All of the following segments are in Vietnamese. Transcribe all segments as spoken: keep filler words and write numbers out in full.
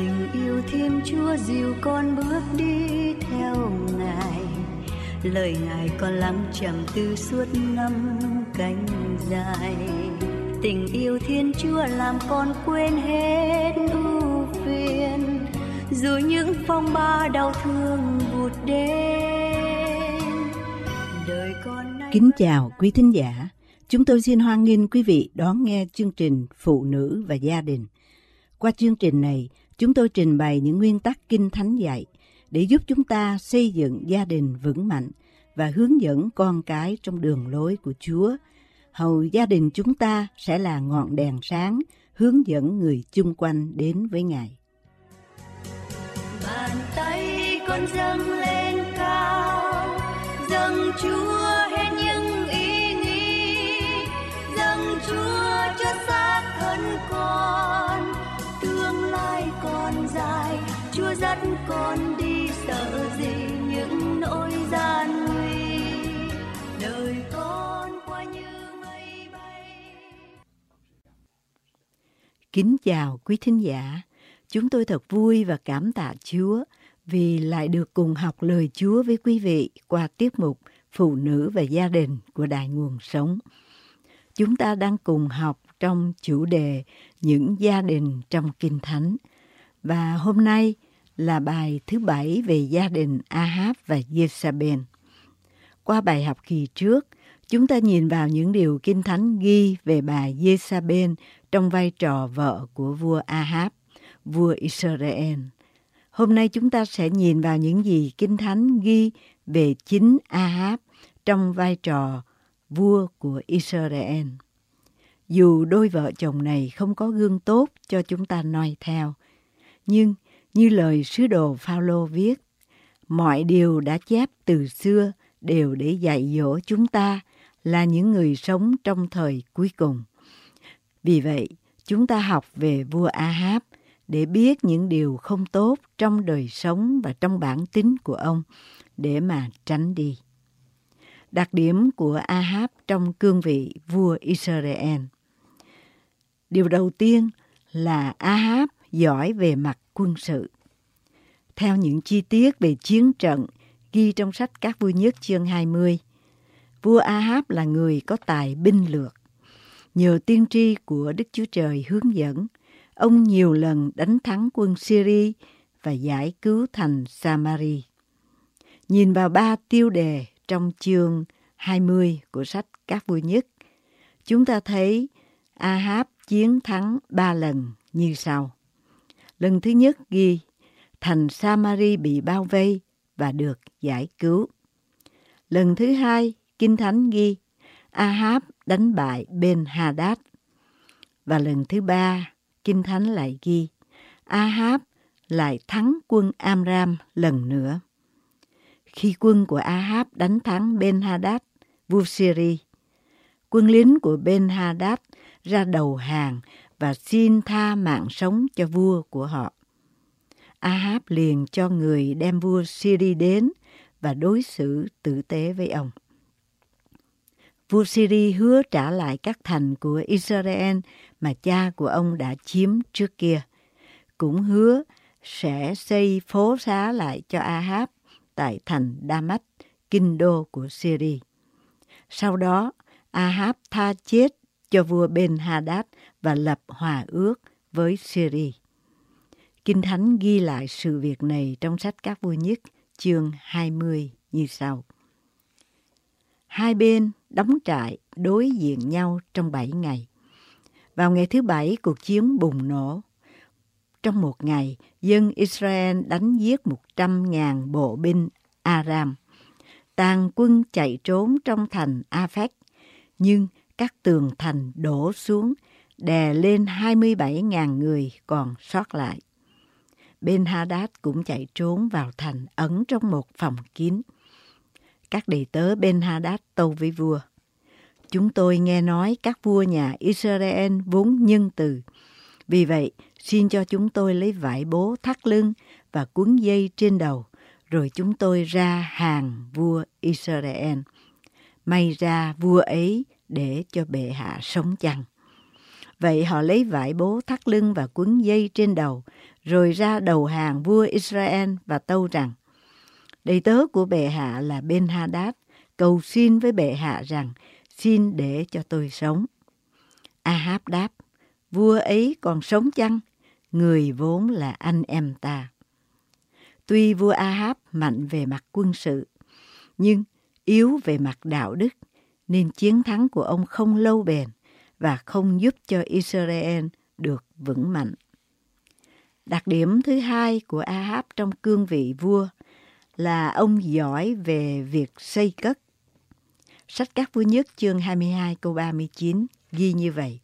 Tình yêu Thiên Chúa dìu con bước đi theo Ngài, lời Ngài con lắng trầm tư suốt năm cánh dài. Tình yêu Thiên Chúa làm con quên hết ưu phiền, dù những phong ba đau thương vụt đến. Đời con nay... Kính chào quý thính giả, chúng tôi xin hoan nghênh quý vị đón nghe chương trình Phụ nữ và gia đình. Qua chương trình này, chúng tôi trình bày những nguyên tắc Kinh Thánh dạy để giúp chúng ta xây dựng gia đình vững mạnh và hướng dẫn con cái trong đường lối của Chúa. Hầu gia đình chúng ta sẽ là ngọn đèn sáng hướng dẫn người chung quanh đến với Ngài. Bàn tay con dâng lên cao, dâng Chúa hết những ý nghĩ, dâng Chúa cho xác thân con. Tương lai còn dài, Chúa dắt con đi, sợ gì những nỗi gian nguy. Đời con qua như mây bay. Kính chào quý thính giả, chúng tôi thật vui và cảm tạ Chúa vì lại được cùng học lời Chúa với quý vị qua tiết mục Phụ nữ và gia đình của Đài Nguồn Sống. Chúng ta đang cùng học trong chủ đề những gia đình trong Kinh Thánh. Và hôm nay là bài thứ bảy về gia đình Ahab và Jezabel. Qua bài học kỳ trước, chúng ta nhìn vào những điều Kinh Thánh ghi về bà Jezabel trong vai trò vợ của vua Ahab, vua Israel. Hôm nay chúng ta sẽ nhìn vào những gì Kinh Thánh ghi về chính Ahab trong vai trò vua của Israel. Dù đôi vợ chồng này không có gương tốt cho chúng ta noi theo, nhưng như lời sứ đồ Phao-lô viết, mọi điều đã chép từ xưa đều để dạy dỗ chúng ta là những người sống trong thời cuối cùng. Vì vậy, chúng ta học về vua Ahab để biết những điều không tốt trong đời sống và trong bản tính của ông để mà tránh đi. Đặc điểm của Ahab trong cương vị vua Israel. Điều đầu tiên là Ahab giỏi về mặt quân sự. Theo những chi tiết về chiến trận ghi trong sách Các Vua Nhất chương hai mươi, vua Ahab là người có tài binh lược. Nhờ tiên tri của Đức Chúa Trời hướng dẫn, ông nhiều lần đánh thắng quân Syria và giải cứu thành Samari. Nhìn vào ba tiêu đề trong chương hai mươi của sách Các Vua Nhất, chúng ta thấy Ahab chiến thắng ba lần như sau. Lần thứ nhất ghi, thành Samari bị bao vây và được giải cứu. Lần thứ hai, Kinh Thánh ghi, Ahab đánh bại Ben-Hadad. Và lần thứ ba, Kinh Thánh lại ghi, Ahab lại thắng quân Amram lần nữa. Khi quân của Ahab đánh thắng Ben-Hadad, vua Syria, quân lính của Ben-Hadad ra đầu hàng và xin tha mạng sống cho vua của họ. Ahab liền cho người đem vua Syria đến và đối xử tử tế với ông. Vua Syria hứa trả lại các thành của Israel mà cha của ông đã chiếm trước kia. Cũng hứa sẽ xây phố xá lại cho Ahab tại thành Đa-mách, kinh đô của Syria. Sau đó, Ahab tha chết cho vua Ben-Hadad và lập hòa ước với Syria. Kinh Thánh ghi lại sự việc này trong sách Các Vua Nhất, chương hai mươi như sau. Hai bên đóng trại đối diện nhau trong bảy ngày. Vào ngày thứ bảy, cuộc chiến bùng nổ. Trong một ngày, dân Israel đánh giết một trăm ngàn bộ binh Aram. Tàn quân chạy trốn trong thành Aphek, nhưng các tường thành đổ xuống, đè lên hai mươi bảy ngàn người còn sót lại. Ben-Hadad cũng chạy trốn vào thành ẩn trong một phòng kín. Các đầy tớ Ben-Hadad tâu với vua, chúng tôi nghe nói các vua nhà Israel vốn nhân từ. Vì vậy, xin cho chúng tôi lấy vải bố thắt lưng và quấn dây trên đầu, rồi chúng tôi ra hàng vua Israel. May ra vua ấy để cho bệ hạ sống chăng. Vậy họ lấy vải bố thắt lưng và quấn dây trên đầu, rồi ra đầu hàng vua Israel và tâu rằng: đầy tớ của bệ hạ là Ben-Hadad cầu xin với bệ hạ rằng: xin để cho tôi sống. A-háp đáp: vua ấy còn sống chăng? Người vốn là anh em ta. Tuy vua A-háp mạnh về mặt quân sự, nhưng yếu về mặt đạo đức, nên chiến thắng của ông không lâu bền và không giúp cho Israel được vững mạnh. Đặc điểm thứ hai của A-háp trong cương vị vua là ông giỏi về việc xây cất. Sách Các Vua Nhất chương hai mươi hai câu ba mươi chín ghi như vậy: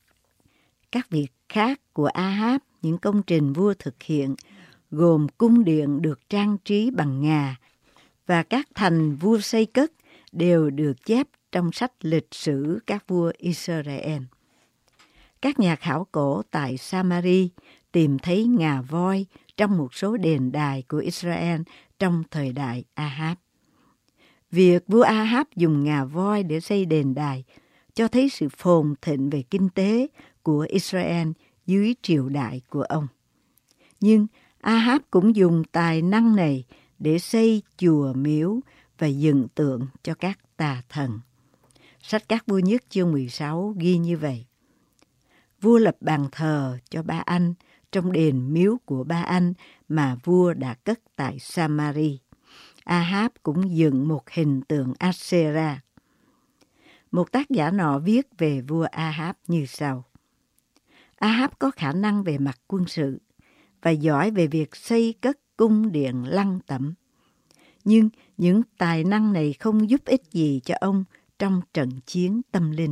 các việc khác của A-háp, những công trình vua thực hiện, gồm cung điện được trang trí bằng ngà và các thành vua xây cất, đều được chép trong sách lịch sử các vua Israel. Các nhà khảo cổ tại Samari tìm thấy ngà voi trong một số đền đài của Israel trong thời đại A-háp. Việc vua A-háp dùng ngà voi để xây đền đài cho thấy sự phồn thịnh về kinh tế của Israel dưới triều đại của ông. Nhưng A-háp cũng dùng tài năng này để xây chùa miếu và dựng tượng cho các tà thần. Sách Các Vua Nhất chương mười sáu ghi như vậy: vua lập bàn thờ cho Ba Anh trong đền miếu của Ba Anh mà vua đã cất tại Samari. A-háp cũng dựng một hình tượng Asera. Một tác giả nọ viết về vua A-háp như sau: A-háp có khả năng về mặt quân sự và giỏi về việc xây cất cung điện lăng tẩm. Nhưng những tài năng này không giúp ích gì cho ông trong trận chiến tâm linh.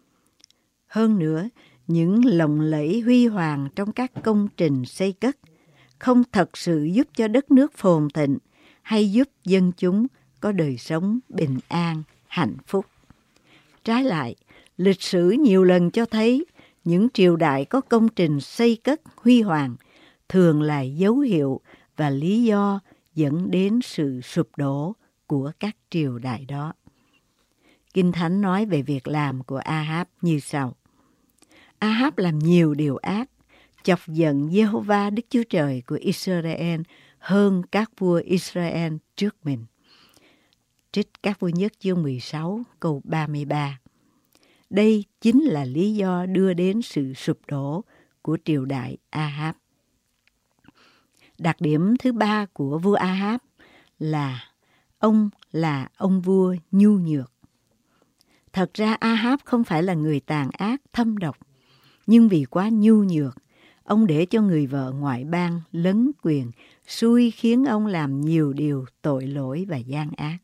Hơn nữa, những lộng lẫy huy hoàng trong các công trình xây cất không thật sự giúp cho đất nước phồn thịnh hay giúp dân chúng có đời sống bình an, hạnh phúc. Trái lại, lịch sử nhiều lần cho thấy những triều đại có công trình xây cất huy hoàng thường là dấu hiệu và lý do dẫn đến sự sụp đổ của các triều đại đó. Kinh Thánh nói về việc làm của A-háp như sau: A-háp làm nhiều điều ác, chọc giận Giê-hô-va Đức Chúa Trời của Israel hơn các vua Israel trước mình. Trích Các Vua Nhất chương mười sáu câu ba mươi ba. Đây chính là lý do đưa đến sự sụp đổ của triều đại A-háp. Đặc điểm thứ ba của vua A-háp là ông là ông vua nhu nhược. Thật ra A-háp không phải là người tàn ác, thâm độc, nhưng vì quá nhu nhược, ông để cho người vợ ngoại bang lấn quyền, xui khiến ông làm nhiều điều tội lỗi và gian ác.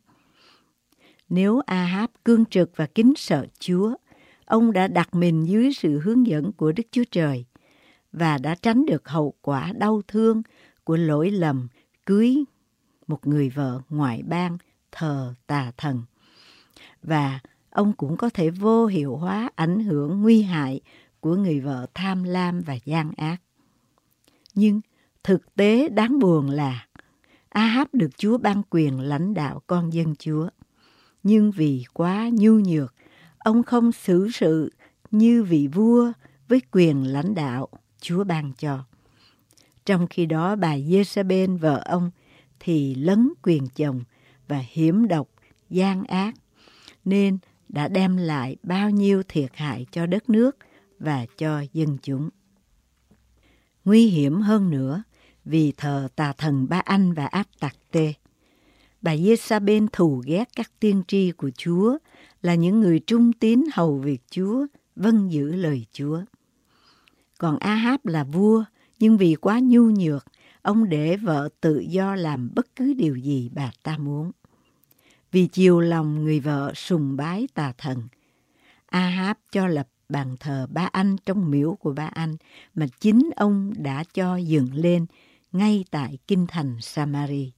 Nếu A-háp cương trực và kính sợ Chúa, ông đã đặt mình dưới sự hướng dẫn của Đức Chúa Trời và đã tránh được hậu quả đau thương của lỗi lầm cưới một người vợ ngoại bang thờ tà thần. Và ông cũng có thể vô hiệu hóa ảnh hưởng nguy hại của người vợ tham lam và gian ác. Nhưng thực tế đáng buồn là A-háp được Chúa ban quyền lãnh đạo con dân Chúa. Nhưng vì quá nhu nhược, ông không xử sự như vị vua với quyền lãnh đạo Chúa ban cho. Trong khi đó bà Giê-sa-bên vợ ông thì lấn quyền chồng và hiểm độc, gian ác, nên đã đem lại bao nhiêu thiệt hại cho đất nước và cho dân chúng. Nguy hiểm hơn nữa, vì thờ tà thần Ba Anh và Áp Tạc Tê, bà Giê-sa-bên thù ghét các tiên tri của Chúa là những người trung tín hầu việc Chúa, vâng giữ lời Chúa. Còn A-háp là vua, nhưng vì quá nhu nhược, ông để vợ tự do làm bất cứ điều gì bà ta muốn. Vì chiều lòng người vợ sùng bái tà thần, A-háp cho lập bàn thờ Ba Anh trong miếu của Ba Anh mà chính ông đã cho dựng lên ngay tại kinh thành Samari.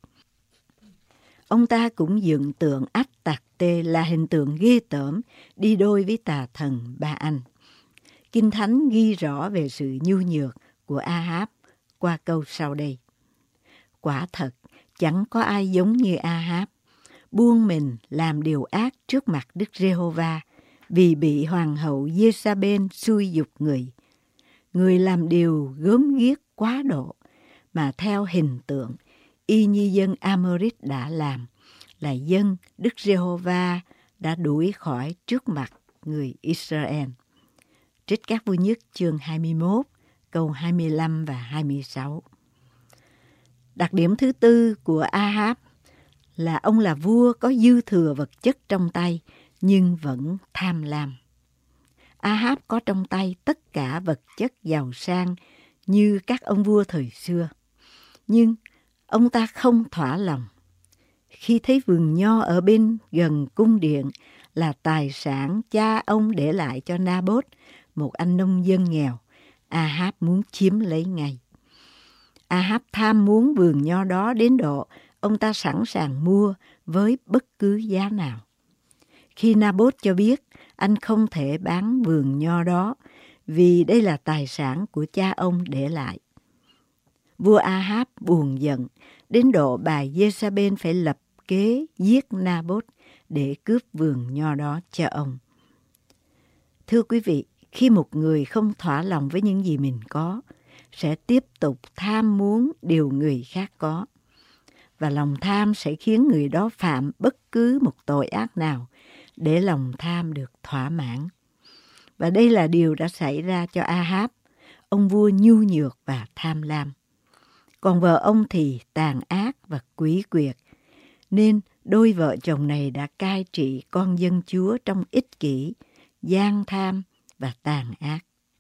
Ông ta cũng dựng tượng Át Tạc Tê là hình tượng ghê tởm đi đôi với tà thần Ba Anh. Kinh Thánh ghi rõ về sự nhu nhược của A-háp qua câu sau đây: quả thật chẳng có ai giống như A-háp, buông mình làm điều ác trước mặt Đức Giê-hô-va vì bị hoàng hậu Giê-sa-bên xúi giục người. Người làm điều gớm ghiếc quá độ, mà theo hình tượng y như dân Amorit đã làm, là dân Đức Giê-hô-va đã đuổi khỏi trước mặt người Israel. Trích Các Vua Nhất chương hai mươi mốt, câu hai mươi lăm và hai mươi sáu. Đặc điểm thứ tư của A-háp là ông là vua có dư thừa vật chất trong tay nhưng vẫn tham lam. A-háp có trong tay tất cả vật chất giàu sang như các ông vua thời xưa, nhưng ông ta không thỏa lòng. Khi thấy vườn nho ở bên gần cung điện là tài sản cha ông để lại cho Na-bốt, một anh nông dân nghèo, A-háp muốn chiếm lấy ngay. A-háp tham muốn vườn nho đó đến độ ông ta sẵn sàng mua với bất cứ giá nào. Khi Na-bốt cho biết anh không thể bán vườn nho đó vì đây là tài sản của cha ông để lại, vua A-háp buồn giận đến độ bà Giê-sa-bên phải lập kế giết Na-bốt để cướp vườn nho đó cho ông. Thưa quý vị, khi một người không thỏa lòng với những gì mình có, sẽ tiếp tục tham muốn điều người khác có. Và lòng tham sẽ khiến người đó phạm bất cứ một tội ác nào để lòng tham được thỏa mãn. Và đây là điều đã xảy ra cho A-háp, ông vua nhu nhược và tham lam. Còn vợ ông thì tàn ác và quỷ quyệt, nên đôi vợ chồng này đã cai trị con dân Chúa trong ích kỷ, gian tham và tàn ác.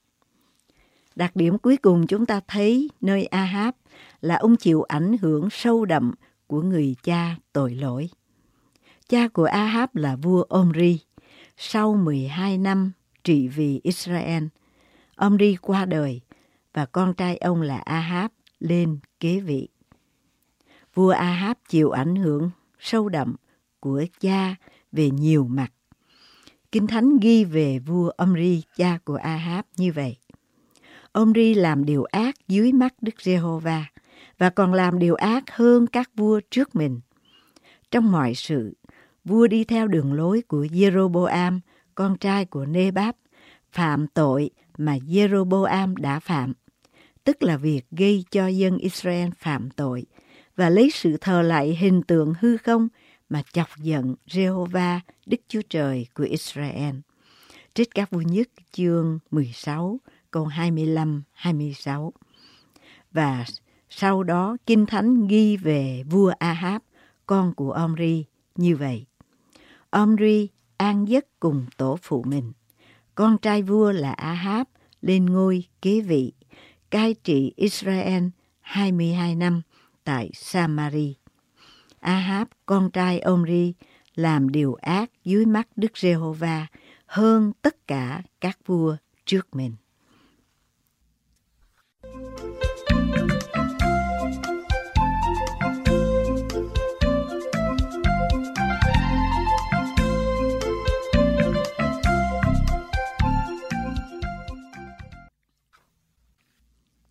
Đặc điểm cuối cùng chúng ta thấy nơi A-háp là ông chịu ảnh hưởng sâu đậm của người cha tội lỗi. Cha của A-háp là vua Omri. Sau mười hai năm trị vì Israel, Omri qua đời và con trai ông là A-háp lên kế vị. Vua A-háp chịu ảnh hưởng sâu đậm của cha về nhiều mặt. Kinh Thánh ghi về vua Omri, cha của A-háp như vậy: Omri làm điều ác dưới mắt Đức Giê-hô-va và còn làm điều ác hơn các vua trước mình. Trong mọi sự, vua đi theo đường lối của Giê-rô-bô-am, con trai của Nê-bát, phạm tội mà Giê-rô-bô-am đã phạm, tức là việc gây cho dân Israel phạm tội và lấy sự thờ lạy hình tượng hư không mà chọc giận Giê-hô-va, Đức Chúa Trời của Israel. Trích Các Vua Nhất chương mười sáu, câu hai mươi lăm hai mươi sáu. Và sau đó Kinh Thánh ghi về vua A-háp, con của Omri, như vậy: Omri an giấc cùng tổ phụ mình. Con trai vua là A-háp lên ngôi kế vị, cai trị Israel hai mươi hai năm tại Sa-ma-ri. A-háp, con trai Omri, làm điều ác dưới mắt Đức Giê-hô-va hơn tất cả các vua trước mình.